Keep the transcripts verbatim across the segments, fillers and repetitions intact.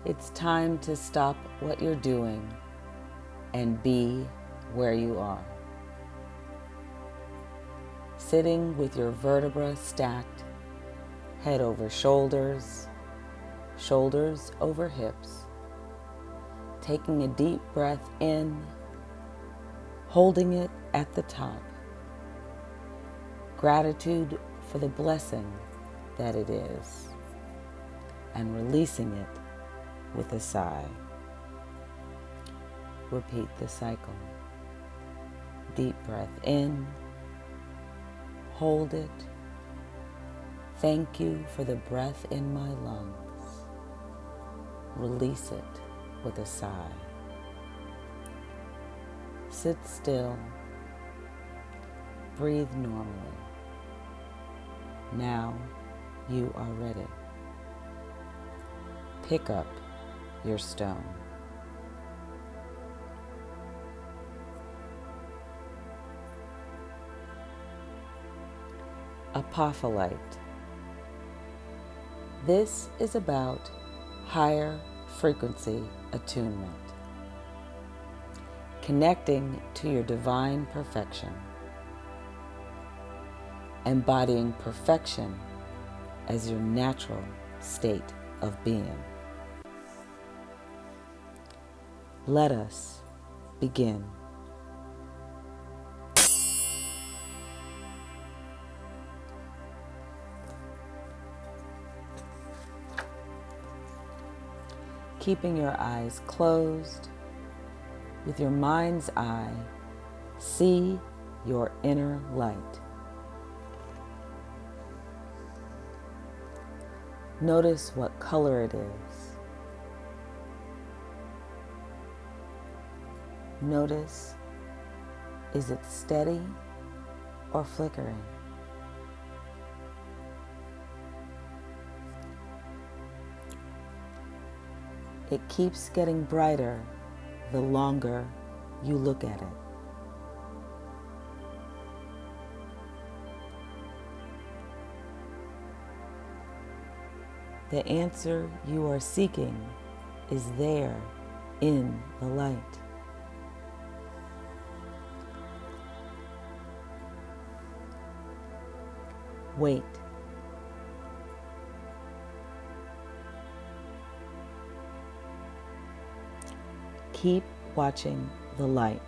It's time to stop what you're doing and be where you are. Sitting with your vertebrae stacked, head over shoulders, shoulders over hips. Taking a deep breath in, holding it at the top. Gratitude for the blessing that it is, and releasing it with a sigh. Repeat the cycle. Deep breath in, hold it. Thank you for the breath in my lungs. Release it with a sigh. Sit still. Breathe normally. Now you are ready. Pick up your stone. Apophyllite. This is about higher frequency attunement, connecting to your divine perfection, embodying perfection as your natural state of being. Let us begin. Keeping your eyes closed, with your mind's eye, see your inner light. Notice what color it is. Notice, is it steady or flickering? It keeps getting brighter the longer you look at it. The answer you are seeking is there in the light. Wait. Keep watching the light.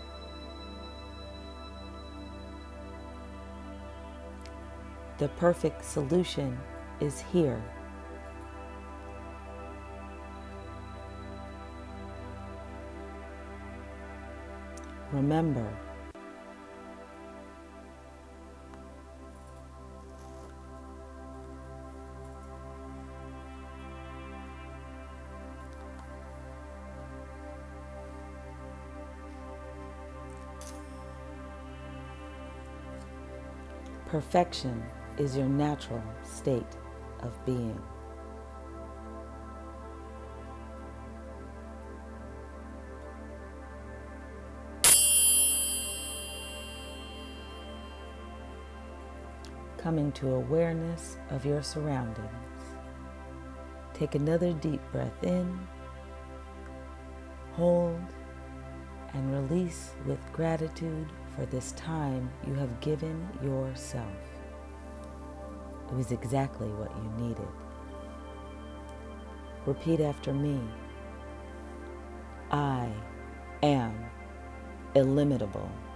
The perfect solution is here. Remember, perfection is your natural state of being. Coming to awareness of your surroundings. Take another deep breath in, hold, and release with gratitude for this time you have given yourself. It was exactly what you needed. Repeat after me. I am illimitable.